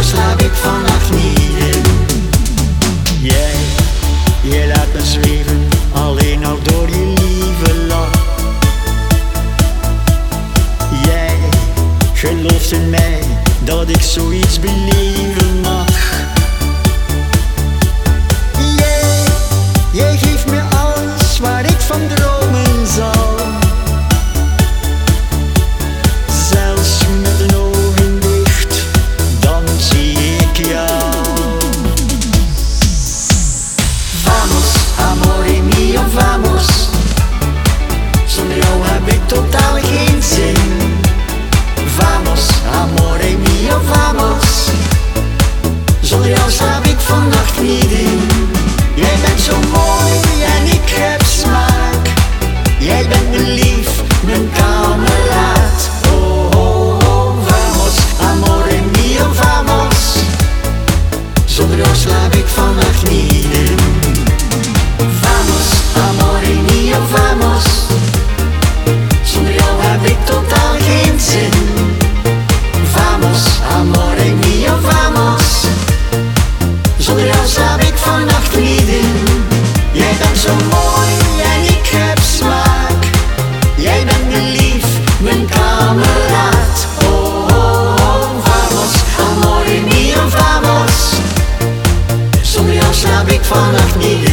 slaap ik vannacht niet in. Jij laat me zweven, alleen al door je lieve lach. Jij gelooft in mij dat ik zoiets beleven mag. Jij geeft me alles waar ik van dromen zal. Zelfs met een ogen dicht, dan zie ik jou. Vamos, amore mio, vamos. Zonder jou heb ik totaal geen zin. Vamos, amore mio, vamos. Zonder jou slaap ik vannacht niet in. Jij bent zo mooi en ik heb smaak. Jij bent mijn lief, mijn kameraad. Oh, oh, oh, vamos, amore mio, vamos. Zonder jou slaap ik vannacht niet in. Vamos, amore mio, vamos. Zonder jou heb ik totaal geen zin. Vamos, amore mio, vamos. Zonder jou slaap ik vannacht niet in. Jij bent zo mooi en ik heb smaak. Jij bent mijn lief, mijn kameraad. Oh, oh, oh, vamos, amore mio, vamos. Zonder jou slaap ik vannacht niet in.